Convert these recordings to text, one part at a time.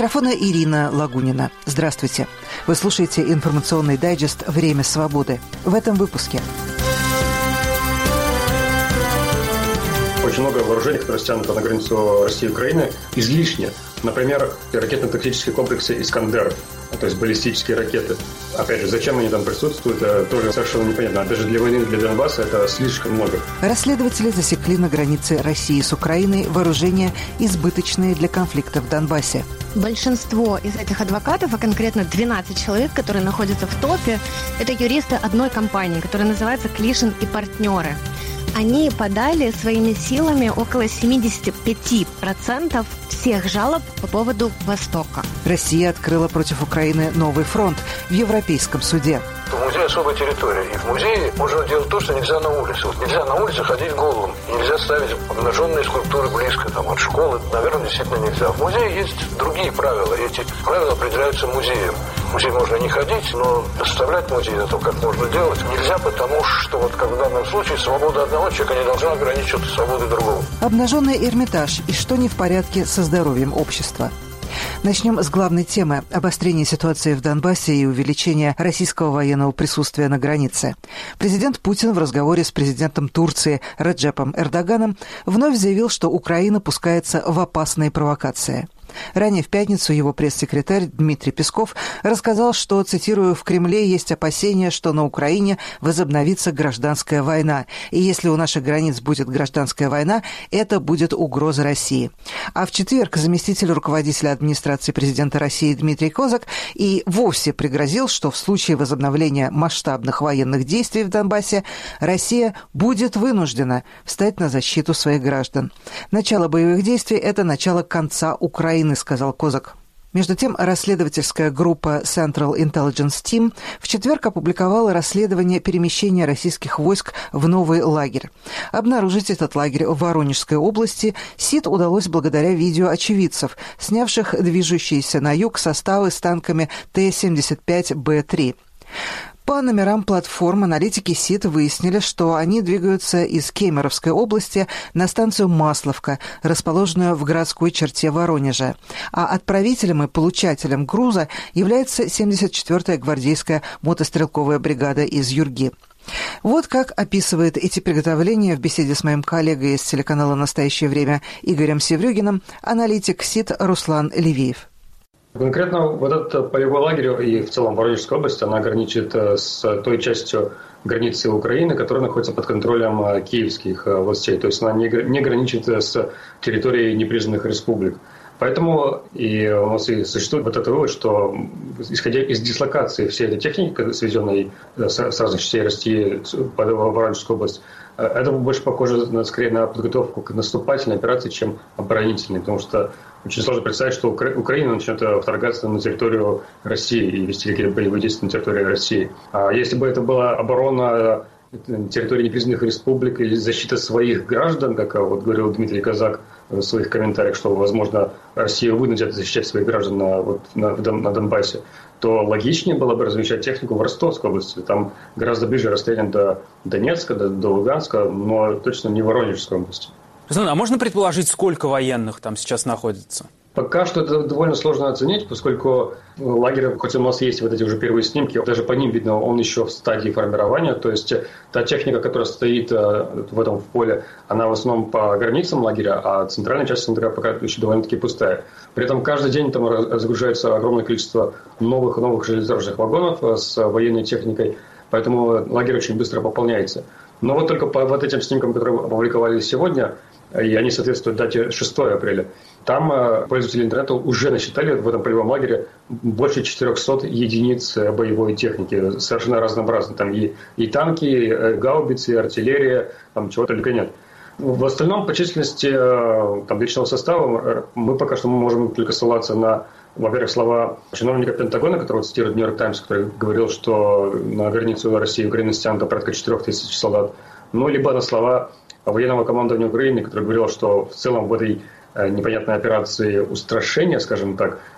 микрофона Ирина Лагунина. Здравствуйте. Вы слушаете информационный дайджест «Время свободы». В этом выпуске. Очень много вооружений, которые стянуто на границу России и Украины, излишне. Например, ракетно-тактические комплексы «Искандер», то есть баллистические ракеты. Опять же, зачем они там присутствуют, тоже совершенно непонятно. Даже для войны, для Донбасса это слишком много. Расследователи засекли на границе России с Украиной вооружения, избыточные для конфликта в Донбассе. Большинство из этих адвокатов, а конкретно 12 человек, которые находятся в топе, это юристы одной компании, которая называется «Клишин и партнеры». Они подали своими силами около 75% всех жалоб по поводу Востока. Россия открыла против Украины новый фронт в Европейском суде. В музее особая территория. И в музее можно делать то, что нельзя на улице. Вот нельзя на улице ходить голым. Нельзя ставить обнаженные скульптуры близко от школы. Наверное, действительно нельзя. В музее есть другие правила. Эти правила определяются музеем. В музей можно не ходить, но доставлять музей это как можно делать нельзя, потому что вот как в данном случае свобода одного человека не должна ограничивать свободу другого. Обнаженный Эрмитаж и что не в порядке со здоровьем общества. Начнем с главной темы – обострения ситуации в Донбассе и увеличения российского военного присутствия на границе. Президент Путин в разговоре с президентом Турции Реджепом Эрдоганом вновь заявил, что Украина пускается в опасные провокации. Ранее в пятницу его пресс-секретарь Дмитрий Песков рассказал, что, цитирую, «в Кремле есть опасения, что на Украине возобновится гражданская война. И если у наших границ будет гражданская война, это будет угроза России». А в четверг заместитель руководителя администрации президента России Дмитрий Козак и вовсе пригрозил, что в случае возобновления масштабных военных действий в Донбассе Россия будет вынуждена встать на защиту своих граждан. Начало боевых действий – это начало конца Украины, сказал Козак. Между тем, расследовательская группа Central Intelligence Team в четверг опубликовала расследование перемещения российских войск в новый лагерь. Обнаружить этот лагерь в Воронежской области СИТ удалось благодаря видео очевидцев, снявших движущиеся на юг составы с танками Т-75Б3. По номерам платформ аналитики СИТ выяснили, что они двигаются из Кемеровской области на станцию Масловка, расположенную в городской черте Воронежа. А отправителем и получателем груза является 74-я гвардейская мотострелковая бригада из Юрги. Вот как описывает эти приготовления в беседе с моим коллегой из телеканала «Настоящее время» Игорем Севрюгиным аналитик СИТ Руслан Левиев. Конкретно вот этот полевой лагерь и в целом Воронежская область, она граничит с той частью границы Украины, которая находится под контролем киевских властей. То есть она не граничит с территорией непризнанных республик. Поэтому и у нас и существует вот этот вывод, что исходя из дислокации всей этой техники, свезенной с разных частей России в Воронежскую область, это больше похоже скорее на подготовку к наступательной операции, чем оборонительной, потому что очень сложно представить, что Украина начнет вторгаться на территорию России и вести какие-то боевые действия на территории России. А если бы это была оборона территории непризнанных республик или защита своих граждан, как вот говорил Дмитрий Козак в своих комментариях, что, возможно, Россия вынудит защищать своих граждан на Донбассе, то логичнее было бы размещать технику в Ростовской области. Там гораздо ближе расстояние до Донецка, до Луганска, но точно не в Воронежской области. А можно предположить, сколько военных там сейчас находится? Пока что это довольно сложно оценить, поскольку лагерь, хоть у нас есть вот эти уже первые снимки, даже по ним видно, он еще в стадии формирования. То есть та техника, которая стоит в этом поле, она в основном по границам лагеря, а центральная часть лагеря пока еще довольно-таки пустая. При этом каждый день там разгружается огромное количество новых железнодорожных вагонов с военной техникой, поэтому лагерь очень быстро пополняется. Но вот только по вот этим снимкам, которые опубликовали сегодня, и они соответствуют дате 6 апреля, там пользователи интернета уже насчитали в этом полевом лагере больше 400 единиц боевой техники, совершенно разнообразной. Там и танки, и гаубицы, и артиллерия, там чего только нет. В остальном по численности там, личного состава мы пока что можем только ссылаться на, во-первых, слова чиновника Пентагона, которого цитирует Нью-Йорк Таймс, который говорил, что на границу России и Украины стянуто порядка 4000 солдат. Ну, либо на слова военного командования Украины, который говорил, что в целом в этой непонятной операции устрашения, скажем так,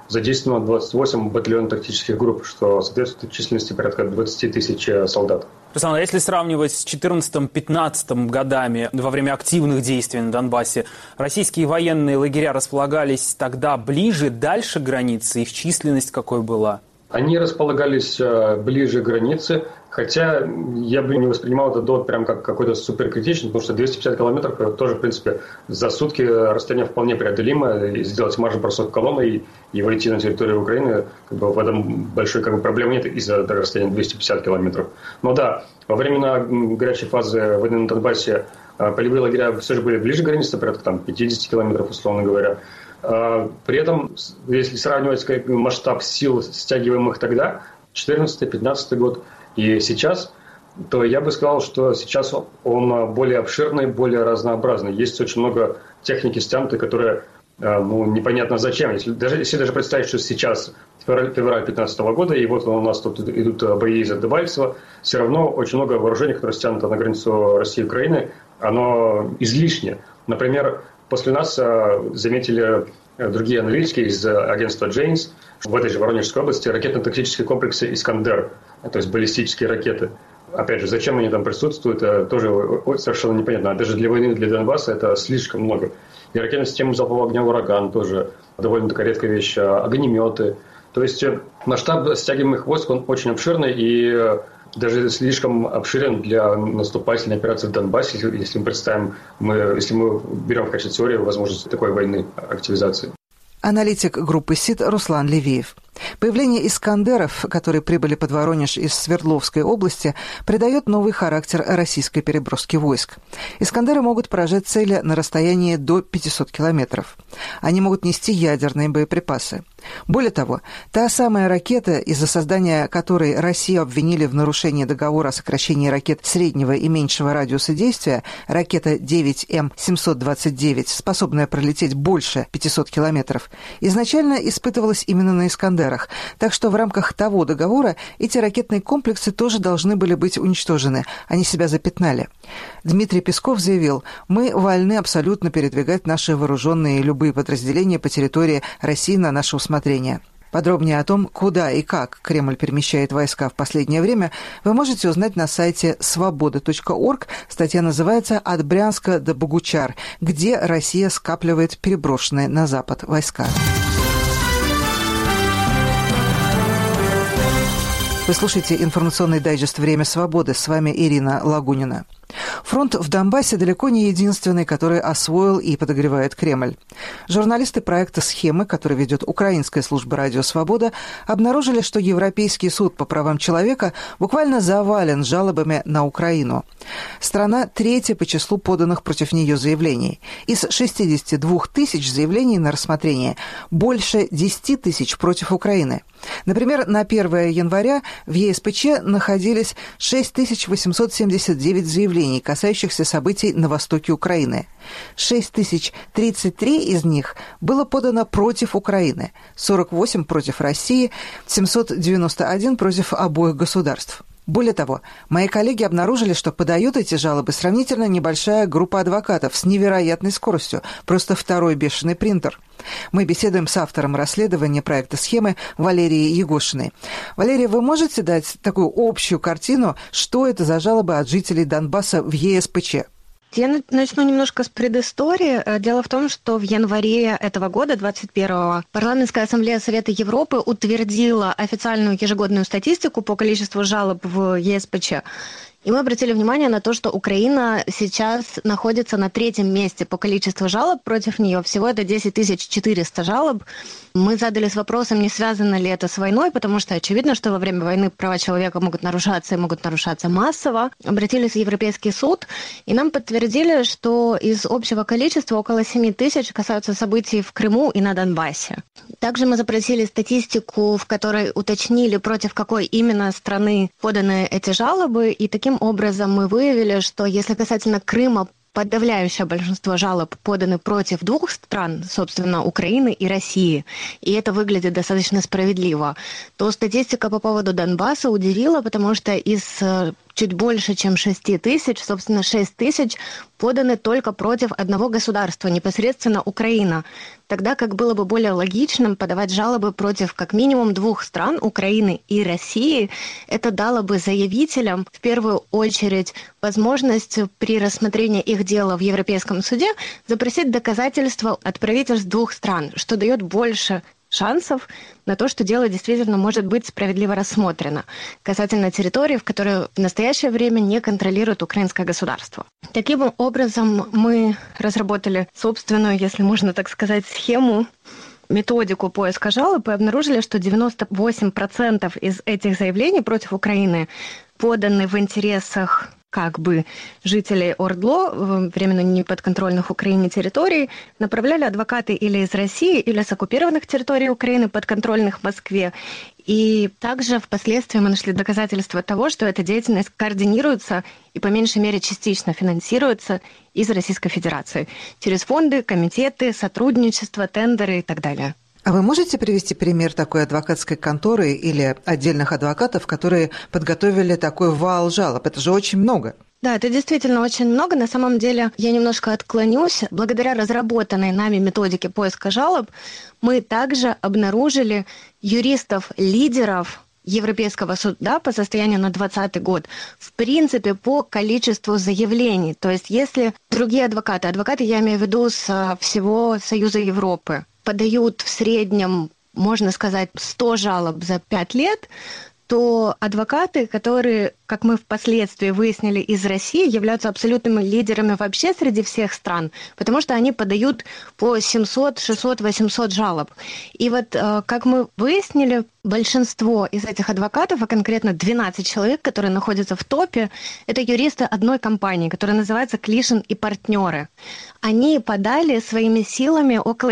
задействовано 28 батальонов тактических групп, что соответствует численности порядка 20 тысяч солдат. Руслан, а если сравнивать с 2014-2015 годами, во время активных действий на Донбассе, российские военные лагеря располагались тогда ближе, дальше границы? Их численность какой была? Они располагались ближе к границе, хотя я бы не воспринимал это до прям как какой-то суперкритичный, потому что 250 километров тоже, в принципе, за сутки расстояние вполне преодолимо, и сделать марш-бросок колонной и войти на территорию Украины, в этом большой проблемы нет из-за расстояния 250 километров. Но да, во времена горячей фазы войны на Донбассе полевые лагеря все же были ближе к границе, порядка 50 километров, условно говоря. При этом, если сравнивать масштаб сил, стягиваемых тогда, 2014-2015 год, и сейчас, то я бы сказал, что сейчас он более обширный, более разнообразный. Есть очень много техники стянутой, которая непонятно зачем. Если даже представить, что сейчас февраль 2015 года, и вот у нас тут идут бои из-за Дебальцева, все равно очень много вооружений, которые стянуто на границу России и Украины, оно излишне. Например, после нас заметили другие аналитики из агентства Джейнс в этой же Воронежской области ракетно-тактические комплексы «Искандер», то есть баллистические ракеты. Опять же, зачем они там присутствуют, тоже совершенно непонятно. А даже для войны, для Донбасса это слишком много. И ракетная система залпового огня «Ураган» тоже довольно такая редкая вещь. Огнеметы. То есть масштаб стягиваемых войск, он очень обширный и даже слишком обширен для наступательной операции в Донбассе, если мы представим, если мы берем в качестве теории возможность такой войны, активизации. Аналитик группы СИД Руслан Левиев. Появление «Искандеров», которые прибыли под Воронеж из Свердловской области, придает новый характер российской переброски войск. «Искандеры» могут поражать цели на расстоянии до 500 километров. Они могут нести ядерные боеприпасы. Более того, та самая ракета, из-за создания которой Россию обвинили в нарушении договора о сокращении ракет среднего и меньшего радиуса действия, ракета 9М729, способная пролететь больше 500 километров, изначально испытывалась именно на «Искандерах». Так что в рамках того договора эти ракетные комплексы тоже должны были быть уничтожены. Они себя запятнали. Дмитрий Песков заявил: «Мы вольны абсолютно передвигать наши вооруженные и любые подразделения по территории России на наше усмотрение». Подробнее о том, куда и как Кремль перемещает войска в последнее время, вы можете узнать на сайте svoboda.org. Статья называется «От Брянска до Богучар», где Россия скапливает переброшенные на Запад войска. Вы слушаете информационный дайджест «Время свободы». С вами Ирина Лагунина. Фронт в Донбассе далеко не единственный, который освоил и подогревает Кремль. Журналисты проекта «Схемы», который ведет украинская служба «Радио Свобода», обнаружили, что Европейский суд по правам человека буквально завален жалобами на Украину. Страна третья по числу поданных против нее заявлений. Из 62 тысяч заявлений на рассмотрение больше 10 тысяч против Украины. Например, на 1 января в ЕСПЧ находились 6879 заявлений, касающихся событий на востоке Украины. 6033 из них было подано против Украины, 48 против России, 791 против обоих государств. Более того, мои коллеги обнаружили, что подают эти жалобы сравнительно небольшая группа адвокатов с невероятной скоростью, просто второй бешеный принтер. Мы беседуем с автором расследования проекта «Схемы» Валерией Егошиной. Валерия, вы можете дать такую общую картину, что это за жалобы от жителей Донбасса в ЕСПЧ? Я начну немножко с предыстории. Дело в том, что в январе этого года, 21-го, Парламентская ассамблея Совета Европы утвердила официальную ежегодную статистику по количеству жалоб в ЕСПЧ. И мы обратили внимание на то, что Украина сейчас находится на 3-м месте по количеству жалоб против нее. Всего это 10 400 жалоб. Мы задались вопросом, не связано ли это с войной, потому что очевидно, что во время войны права человека могут нарушаться и могут нарушаться массово. Обратились в Европейский суд, и нам подтвердили, что из общего количества около 7 тысяч касаются событий в Крыму и на Донбассе. Также мы запросили статистику, в которой уточнили, против какой именно страны поданы эти жалобы, и таким образом мы выявили, что если касательно Крыма, подавляющее большинство жалоб поданы против 2 стран, собственно, Украины и России, и это выглядит достаточно справедливо, то статистика по поводу Донбасса удивила, потому что из чуть больше, чем 6 тысяч. Собственно, 6 тысяч поданы только против одного государства, непосредственно Украина. Тогда как было бы более логичным подавать жалобы против как минимум 2 стран, Украины и России. Это дало бы заявителям в первую очередь возможность при рассмотрении их дела в Европейском суде запросить доказательства от правительств 2 стран, что дает больше шансов на то, что дело действительно может быть справедливо рассмотрено касательно территорий, в которые в настоящее время не контролирует украинское государство. Таким образом, мы разработали собственную, если можно так сказать, схему, методику поиска жалоб и обнаружили, что 98% из этих заявлений против Украины поданы в интересах как бы жителей ОРДЛО, временно неподконтрольных Украине территорий, направляли адвокаты или из России, или с оккупированных территорий Украины, подконтрольных Москве. И также впоследствии мы нашли доказательства того, что эта деятельность координируется и по меньшей мере частично финансируется из Российской Федерации через фонды, комитеты, сотрудничество, тендеры и так далее. А вы можете привести пример такой адвокатской конторы или отдельных адвокатов, которые подготовили такой вал жалоб? Это же очень много. Да, это действительно очень много. На самом деле, я немножко отклонюсь. Благодаря разработанной нами методике поиска жалоб, мы также обнаружили юристов-лидеров Европейского суда по состоянию на 2020 год, в принципе, по количеству заявлений. То есть, если другие адвокаты, я имею в виду со всего Союза Европы, подают в среднем, можно сказать, 100 жалоб за 5 лет, то адвокаты, которые, как мы впоследствии выяснили, из России, являются абсолютными лидерами вообще среди всех стран, потому что они подают по 700, 600, 800 жалоб. И вот, как мы выяснили, большинство из этих адвокатов, а конкретно 12 человек, которые находятся в топе, это юристы одной компании, которая называется «Клишин и партнеры». Они подали своими силами около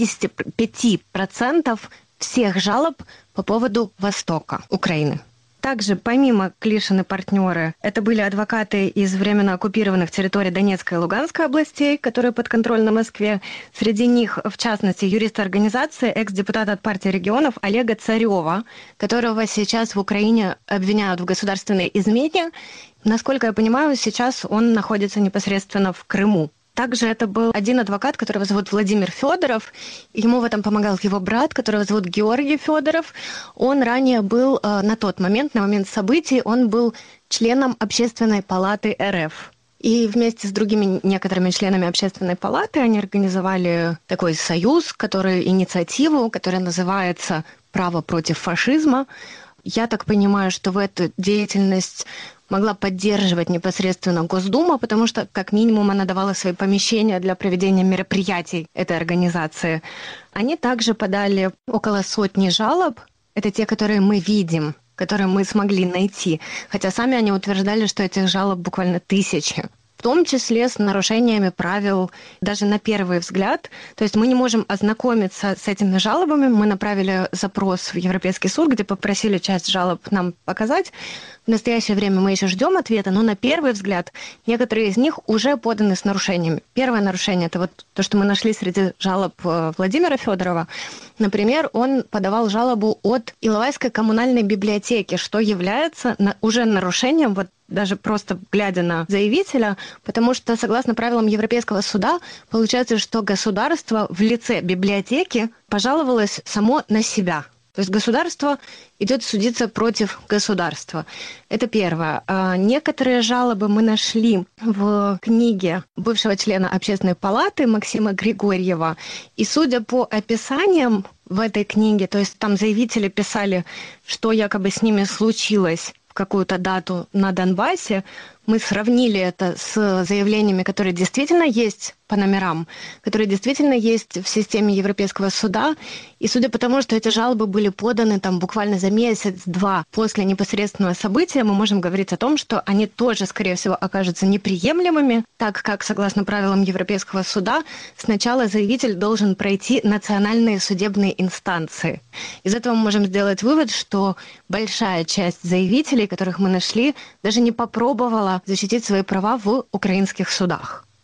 75% всех жалоб по поводу Востока Украины. Также, помимо Клишин и партнеры, это были адвокаты из временно оккупированных территорий Донецкой и Луганской областей, которые подконтрольны Москве. Среди них, в частности, юрист организации, экс-депутат от партии регионов Олега Царева, которого сейчас в Украине обвиняют в государственной измене. Насколько я понимаю, сейчас он находится непосредственно в Крыму. Также это был один адвокат, которого зовут Владимир Федоров. Ему в этом помогал его брат, которого зовут Георгий Федоров. Он ранее был на момент событий, он был членом Общественной палаты РФ. И вместе с другими некоторыми членами Общественной палаты они организовали такой союз, инициативу, которая называется «Право против фашизма». Я так понимаю, что в эту деятельность могла поддерживать непосредственно Госдума, потому что, как минимум, она давала свои помещения для проведения мероприятий этой организации. Они также подали около 100 жалоб. Это те, которые мы видим, которые мы смогли найти. Хотя сами они утверждали, что этих жалоб буквально 1000. В том числе с нарушениями правил даже на первый взгляд. То есть мы не можем ознакомиться с этими жалобами. Мы направили запрос в Европейский суд, где попросили часть жалоб нам показать. В настоящее время мы еще ждем ответа, но на первый взгляд некоторые из них уже поданы с нарушениями. Первое нарушение – это вот то, что мы нашли среди жалоб Владимира Федорова. Например, он подавал жалобу от Иловайской коммунальной библиотеки, что является уже нарушением, вот даже просто глядя на заявителя, потому что, согласно правилам Европейского суда, получается, что государство в лице библиотеки пожаловалось само на себя. То есть государство идет судиться против государства. Это первое. Некоторые жалобы мы нашли в книге бывшего члена Общественной палаты Максима Григорьева. И судя по описаниям в этой книге, то есть там заявители писали, что якобы с ними случилось в какую-то дату на Донбассе, мы сравнили это с заявлениями, которые действительно есть по номерам, которые действительно есть в системе Европейского суда. И судя по тому, что эти жалобы были поданы там буквально за месяц-два после непосредственного события, мы можем говорить о том, что они тоже, скорее всего, окажутся неприемлемыми, так как, согласно правилам Европейского суда, сначала заявитель должен пройти национальные судебные инстанции. Из этого мы можем сделать вывод, что большая часть заявителей, которых мы нашли, даже не попробовала защитить свои права в украинских судах.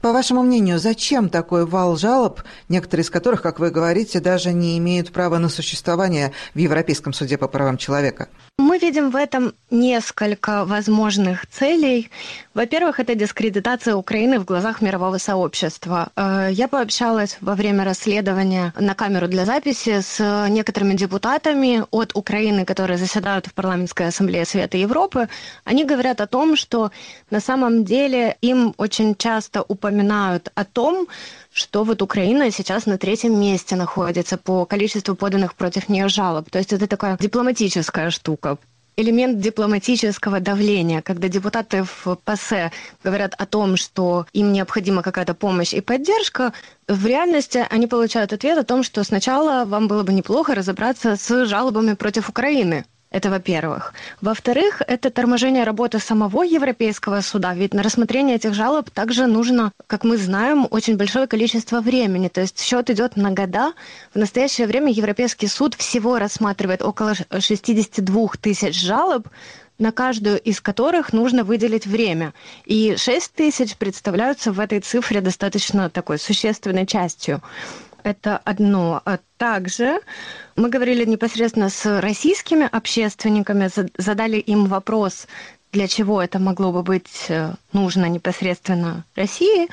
По вашему мнению, зачем такой вал жалоб, некоторые из которых, как вы говорите, даже не имеют права на существование в Европейском суде по правам человека? Мы видим в этом несколько возможных целей. Во-первых, это дискредитация Украины в глазах мирового сообщества. Я пообщалась во время расследования на камеру для записи с некоторыми депутатами от Украины, которые заседают в Парламентской ассамблее Совета Европы. Они говорят о том, что на самом деле им очень часто упоминают о том, что вот Украина сейчас на 3-м месте находится по количеству поданных против нее жалоб. То есть это такая дипломатическая штука. Элемент дипломатического давления, когда депутаты в ПАСЕ говорят о том, что им необходима какая-то помощь и поддержка, в реальности они получают ответ о том, что сначала вам было бы неплохо разобраться с жалобами против Украины. Это во-первых. Во-вторых, это торможение работы самого Европейского суда. Ведь на рассмотрение этих жалоб также нужно, как мы знаем, очень большое количество времени. То есть счет идет на года. В настоящее время Европейский суд всего рассматривает около 62 тысяч жалоб, на каждую из которых нужно выделить время. И 6 тысяч представляются в этой цифре достаточно такой существенной частью. Это одно. А также мы говорили непосредственно с российскими общественниками, задали им вопрос, для чего это могло бы быть нужно непосредственно России.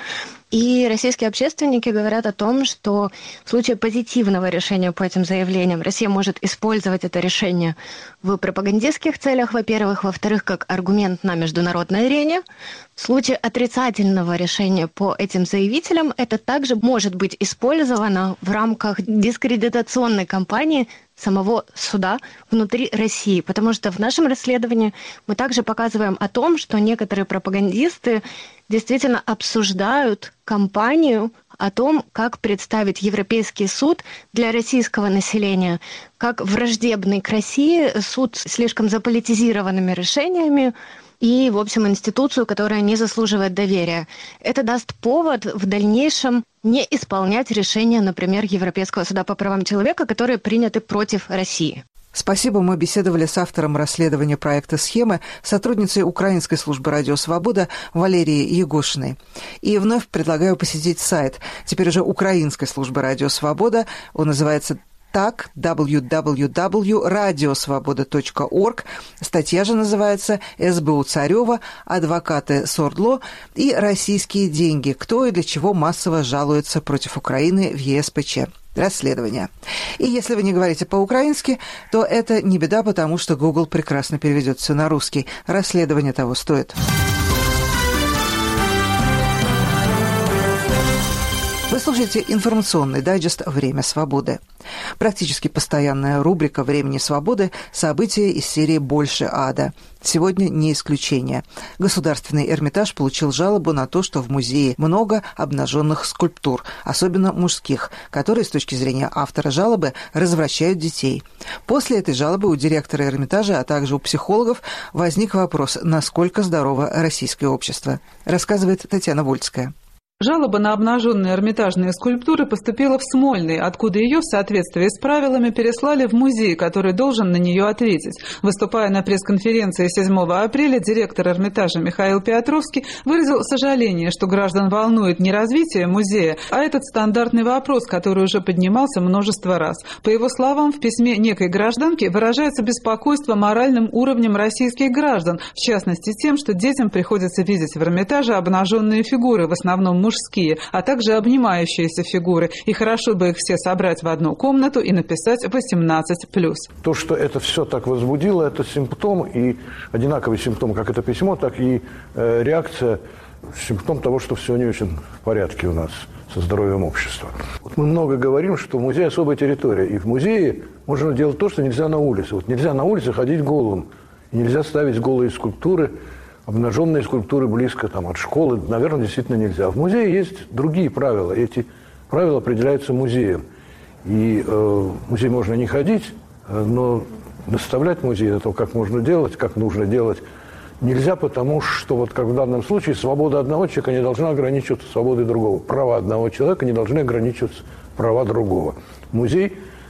И российские общественники говорят о том, что в случае позитивного решения по этим заявлениям Россия может использовать это решение в пропагандистских целях, во-первых. Во-вторых, как аргумент на международной арене. В случае отрицательного решения по этим заявителям это также может быть использовано в рамках дискредитационной кампании самого суда внутри России. Потому что в нашем расследовании мы также показываем о том, что некоторые пропагандисты действительно обсуждают кампанию о том, как представить Европейский суд для российского населения, как враждебный к России суд с слишком заполитизированными решениями и, в общем, институцию, которая не заслуживает доверия. Это даст повод в дальнейшем не исполнять решения, например, Европейского суда по правам человека, которые приняты против России. Спасибо. Мы беседовали с автором расследования проекта «Схемы», сотрудницей Украинской службы «Радио Свобода» Валерией Егошиной. И вновь предлагаю посетить сайт, теперь уже Украинской службы «Радио Свобода». Он называется так, www.radiosvoboda.org. Статья же называется «СБУ Царева, адвокаты СОРДЛО и российские деньги. Кто и для чего массово жалуется против Украины в ЕСПЧ». Расследование. И если вы не говорите по-украински, то это не беда, потому что Google прекрасно переведет все на русский. Расследование того стоит. Вы слушаете информационный дайджест «Время свободы». Практически постоянная рубрика «Времени свободы» – события из серии «Больше ада». Сегодня не исключение. Государственный Эрмитаж получил жалобу на то, что в музее много обнаженных скульптур, особенно мужских, которые, с точки зрения автора жалобы, развращают детей. После этой жалобы у директора Эрмитажа, а также у психологов возник вопрос, насколько здорово российское общество. Рассказывает Татьяна Вольская. Жалоба на обнаженные Эрмитажные скульптуры поступила в Смольный, откуда ее в соответствии с правилами переслали в музей, который должен на нее ответить. Выступая на пресс-конференции 7 апреля, директор Эрмитажа Михаил Петровский выразил сожаление, что граждан волнует не развитие музея, а этот стандартный вопрос, который уже поднимался множество раз. По его словам, в письме некой гражданки выражается беспокойство моральным уровнем российских граждан, в частности тем, что детям приходится видеть в Эрмитаже обнаженные фигуры, в основном мужские, а также обнимающиеся фигуры. И хорошо бы их все собрать в одну комнату и написать 18+. То, что это все так возбудило, это симптом, и одинаковый симптом, как это письмо, так и реакция, симптом того, что все не очень в порядке у нас со здоровьем общества. Вот мы много говорим, что музей – особая территория, и в музее можно делать то, что нельзя на улице. Вот нельзя на улице ходить голым, и нельзя ставить голые скульптуры, обнаженные скульптуры близко от школы, наверное, действительно нельзя. В музее есть другие правила. Эти правила определяются музеем. И в музей можно не ходить, но наставлять музей на то, как можно делать, как нужно делать, нельзя, потому что, вот как в данном случае, свобода одного человека не должна ограничиваться свободой другого. Права одного человека не должны ограничиваться права другого. Музей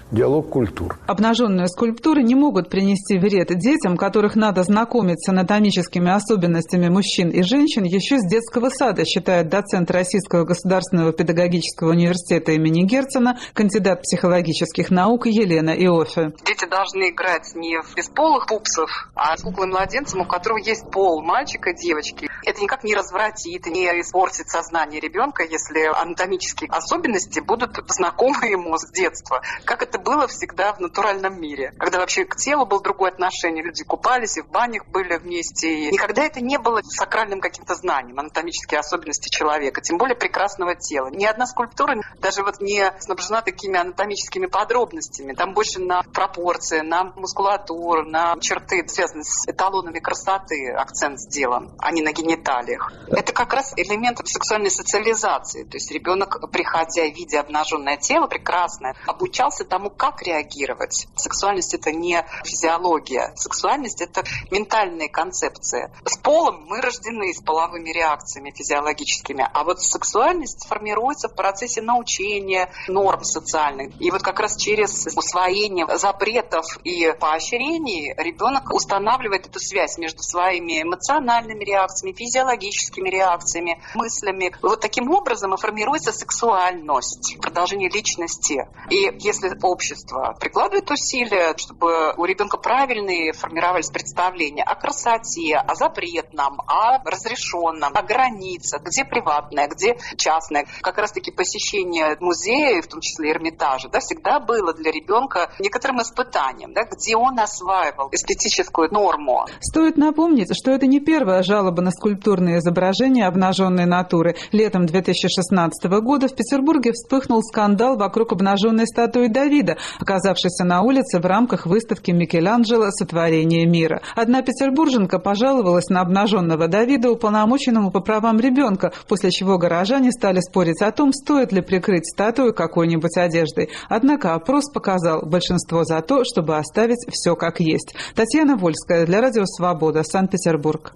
диалог культур. Обнаженные скульптуры не могут принести вред детям, которых надо знакомить с анатомическими особенностями мужчин и женщин еще с детского сада, считает доцент Российского государственного педагогического университета имени Герцена, кандидат психологических наук Елена Иоффе. Дети должны играть не в бесполых пупсов, а с куклой-младенцем, у которого есть пол, мальчика и девочки. Это никак не развратит, не испортит сознание ребенка, если анатомические особенности будут знакомы ему с детства. Как это было всегда в натуральном мире. Когда вообще к телу было другое отношение, люди купались и в банях были вместе. И никогда это не было сакральным каким-то знанием, анатомические особенности человека, тем более прекрасного тела. Ни одна скульптура даже не снабжена такими анатомическими подробностями. Там больше на пропорции, на мускулатуру, на черты, связанные с эталонами красоты, акцент сделан, а не на гениталиях. Это как раз элемент сексуальной социализации. То есть ребенок, приходя, видя обнаженное тело прекрасное, обучался тому, как реагировать. Сексуальность – это не физиология. Сексуальность – это ментальные концепции. С полом мы рождены с половыми реакциями физиологическими, а вот сексуальность формируется в процессе научения норм социальных. И вот как раз через усвоение запретов и поощрений ребенок устанавливает эту связь между своими эмоциональными реакциями, физиологическими реакциями, мыслями. Вот таким образом и формируется сексуальность, продолжение личности. И если общество прикладывает усилия, чтобы у ребенка правильные формировались представления о красоте, о запретном, о разрешенном, о границах, где приватное, где частное. Как раз-таки посещение музея, в том числе Эрмитажа, всегда было для ребенка некоторым испытанием, где он осваивал эстетическую норму. Стоит напомнить, что это не первая жалоба на скульптурные изображения обнаженной натуры. Летом 2016 года в Петербурге вспыхнул скандал вокруг обнаженной статуи Давида, оказавшейся на улице в рамках выставки Микеланджело «Сотворение мира». Одна петербурженка пожаловалась на обнаженного Давида уполномоченному по правам ребенка, после чего горожане стали спорить о том, стоит ли прикрыть статую какой-нибудь одеждой. Однако опрос показал большинство за то, чтобы оставить все как есть. Татьяна Вольская для Радио Свобода, Санкт-Петербург.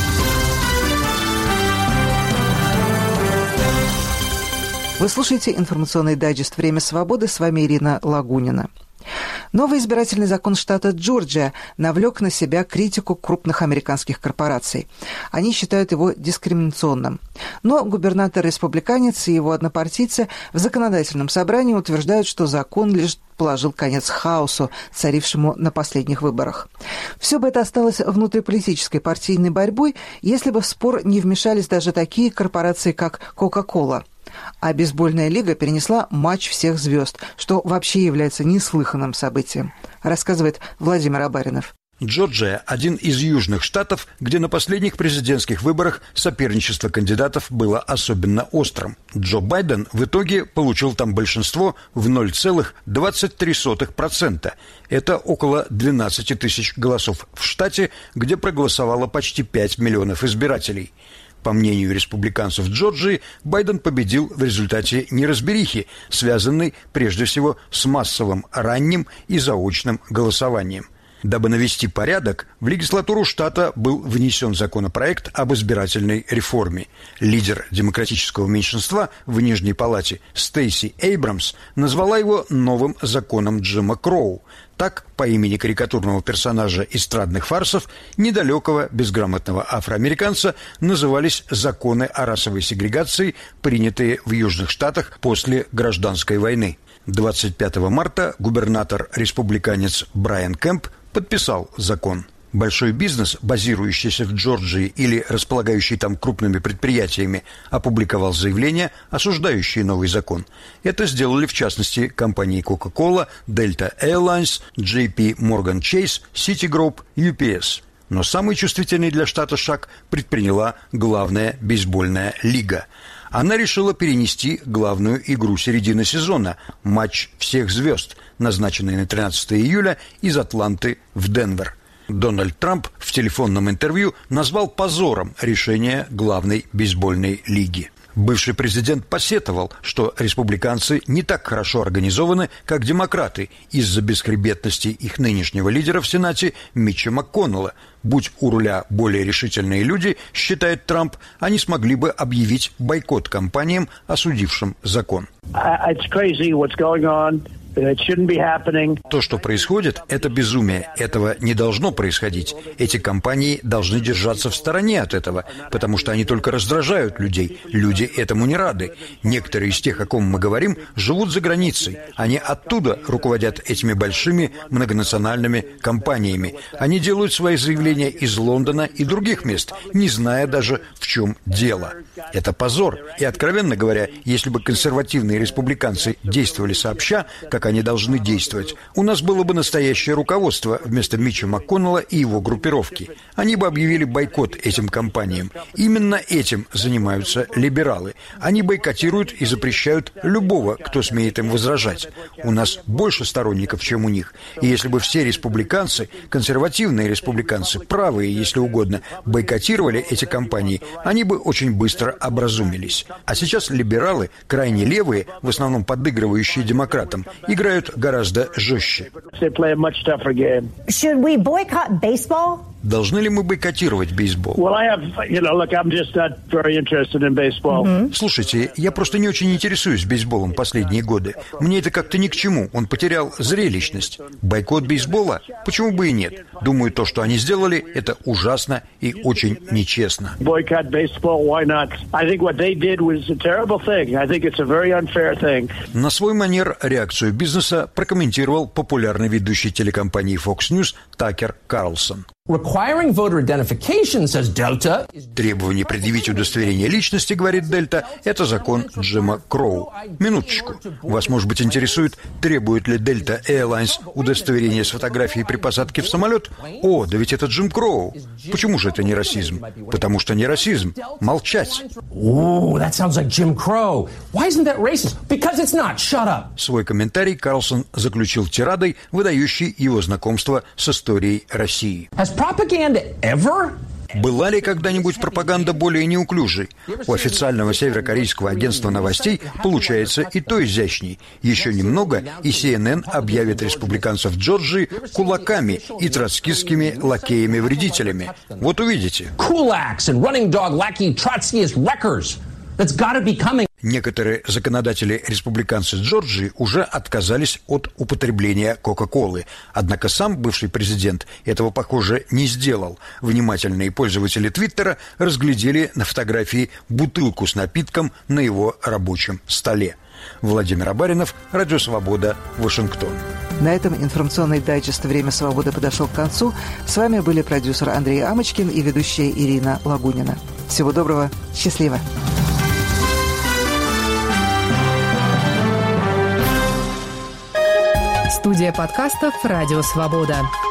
Вы слушаете информационный дайджест «Время свободы». С вами Ирина Лагунина. Новый избирательный закон штата Джорджия навлек на себя критику крупных американских корпораций. Они считают его дискриминационным. Но губернатор-республиканец и его однопартийцы в законодательном собрании утверждают, что закон лишь положил конец хаосу, царившему на последних выборах. Все бы это осталось внутриполитической партийной борьбой, если бы в спор не вмешались даже такие корпорации, как Coca-Cola. А бейсбольная лига перенесла матч всех звезд, что вообще является неслыханным событием, рассказывает Владимир Абаринов. Джорджия – один из южных штатов, где на последних президентских выборах соперничество кандидатов было особенно острым. Джо Байден в итоге получил там большинство в 0,23%. Это около 12 тысяч голосов в штате, где проголосовало почти 5 миллионов избирателей. По мнению республиканцев Джорджии, Байден победил в результате неразберихи, связанной прежде всего с массовым ранним и заочным голосованием. Дабы навести порядок, в легислатуру штата был внесен законопроект об избирательной реформе. Лидер демократического меньшинства в Нижней палате Стейси Эйбрамс назвала его новым законом Джима Кроу. Так, по имени карикатурного персонажа эстрадных фарсов, недалекого безграмотного афроамериканца, назывались законы о расовой сегрегации, принятые в Южных Штатах после Гражданской войны. 25 марта губернатор-республиканец Брайан Кемп подписал закон. Большой бизнес, базирующийся в Джорджии или располагающий там крупными предприятиями, опубликовал заявление, осуждающее новый закон. Это сделали, в частности, компании Coca-Cola, Delta Airlines, JP Morgan Chase, Citigroup, UPS. Но самый чувствительный для штата шаг предприняла главная бейсбольная лига. Она решила перенести главную игру середины сезона – матч всех звезд, назначенный на 13 июля из Атланты в Денвер. Дональд Трамп в телефонном интервью назвал позором решение главной бейсбольной лиги. Бывший президент посетовал, что республиканцы не так хорошо организованы, как демократы, из-за бесхребетности их нынешнего лидера в Сенате Митча МакКоннелла. Будь у руля более решительные люди, считает Трамп, они смогли бы объявить бойкот компаниям, осудившим закон. То, что происходит, это безумие. Этого не должно происходить. Эти компании должны держаться в стороне от этого, потому что они только раздражают людей. Люди этому не рады. Некоторые из тех, о ком мы говорим, живут за границей. Они оттуда руководят этими большими многонациональными компаниями. Они делают свои заявления из Лондона и других мест, не зная даже, в чем дело. Это позор. И, откровенно говоря, если бы консервативные республиканцы действовали сообща, как они должны действовать, у нас было бы настоящее руководство вместо Митча МакКоннелла и его группировки. Они бы объявили бойкот этим компаниям. Именно этим занимаются либералы. Они бойкотируют и запрещают любого, кто смеет им возражать. У нас больше сторонников, чем у них. И если бы все республиканцы, консервативные республиканцы, правые, если угодно, бойкотировали эти компании, они бы очень быстро образумились. А сейчас либералы, крайне левые, в основном подыгрывающие демократам, играют гораздо жестче. Должны ли мы бойкотировать бейсбол? Слушайте, я просто не очень интересуюсь бейсболом последние годы. Мне это как-то ни к чему. Он потерял зрелищность. Бойкот бейсбола? Почему бы и нет? Думаю, то, что они сделали, это ужасно и очень нечестно. На свой манер реакцию бизнеса прокомментировал популярный ведущий телекомпании Fox News Такер Карлсон. Требование предъявить удостоверение личности, говорит Дельта, это закон Джима Кроу. Минуточку. Вас, может быть, интересует, требует ли Дельта Airlines удостоверение с фотографией при посадке в самолет? О, да ведь это Джим Кроу. Почему же это не расизм? Потому что не расизм. Молчать. Свой комментарий Карлсон заключил тирадой, выдающей его знакомство с историей России. Была ли когда-нибудь пропаганда более неуклюжей? У официального северокорейского агентства новостей получается и то изящней. Еще немного, и CNN объявит республиканцев Джорджии кулаками и троцкистскими лакеями-вредителями. Вот увидите. Некоторые законодатели-республиканцы Джорджии уже отказались от употребления Кока-Колы. Однако сам бывший президент этого, похоже, не сделал. Внимательные пользователи Твиттера разглядели на фотографии бутылку с напитком на его рабочем столе. Владимир Абаринов, Радио Свобода, Вашингтон. На этом информационный дайджест «Время свободы» подошел к концу. С вами были продюсер Андрей Амочкин и ведущая Ирина Лагунина. Всего доброго, счастливо! Студия подкастов «Радио Свобода».